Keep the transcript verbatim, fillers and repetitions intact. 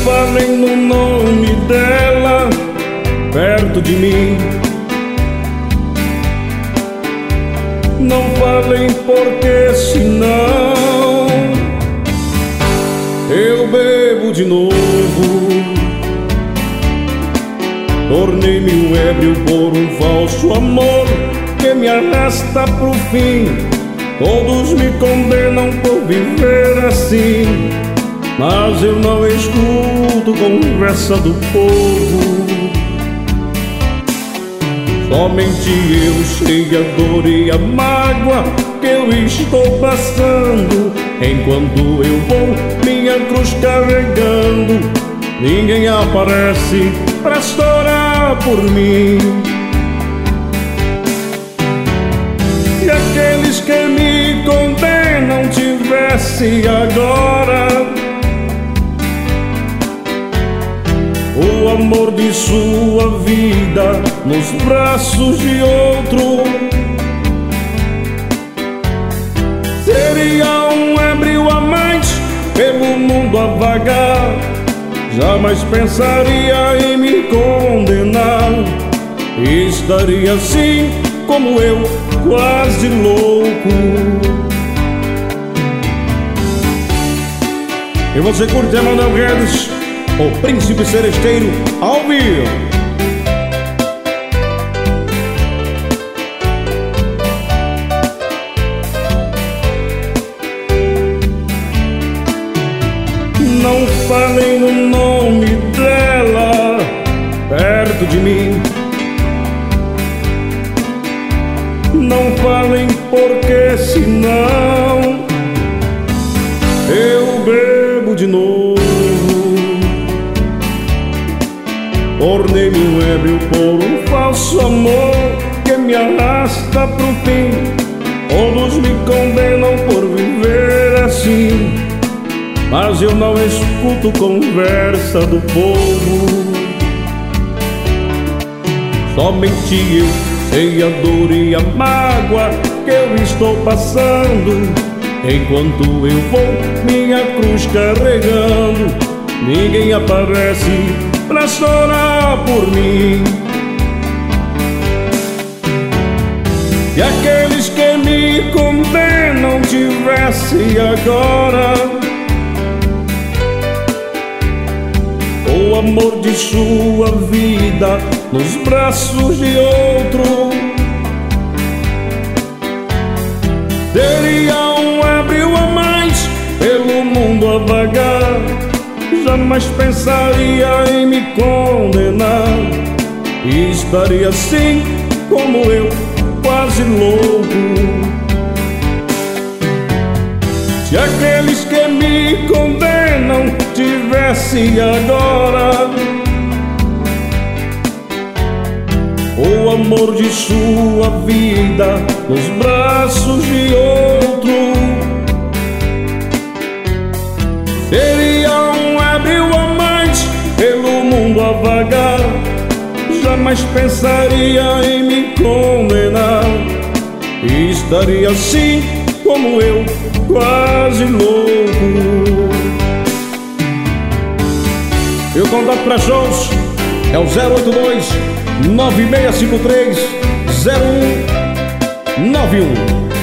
falem no nome dela perto de mim. Não falem porque senão eu bebo de novo. Tornei-me um ébrio por um falso amor que me arrasta pro fim. Todos me condenam por viver assim, mas eu não escuto conversa do povo. Somente eu sei a dor e a mágoa que eu estou passando, enquanto eu vou minha cruz carregando. Ninguém aparece pra chorar por mim. Se aqueles que me condenam tivessem agora o amor de sua vida nos braços de outro, seria um ébrio a mais pelo mundo a vagar. Jamais pensaria em me condenar. Estaria assim como eu, quase louco. E você curte Emanuel Guedes, o Príncipe Seresteiro, ao vivo. Não falem no nome dela perto de mim. Não falem porque senão eu bebo de novo. Tornei-me um ébrio por um falso amor que me arrasta pro fim. Todos me condenam por viver assim, mas eu não escuto conversa do povo. Somente eu sei a dor e a mágoa que eu estou passando, enquanto eu vou minha cruz carregando. Ninguém aparece pra chorar por mim. E aqueles que me condenam tivessem agora o amor de sua vida nos braços de outro, teria um ébrio a mais pelo mundo a vagar. Jamais pensaria em me condenar. Estaria assim como eu, quase louco. Se aqueles que me condenam tivessem agora o amor de sua vida nos braços de outro, seria um ébrio a mais pelo mundo a vagar. Jamais pensaria em me condenar. Estaria assim como eu, quase louco. E o contato para shows é o zero oito dois, nove seis cinco três, zero um nove um.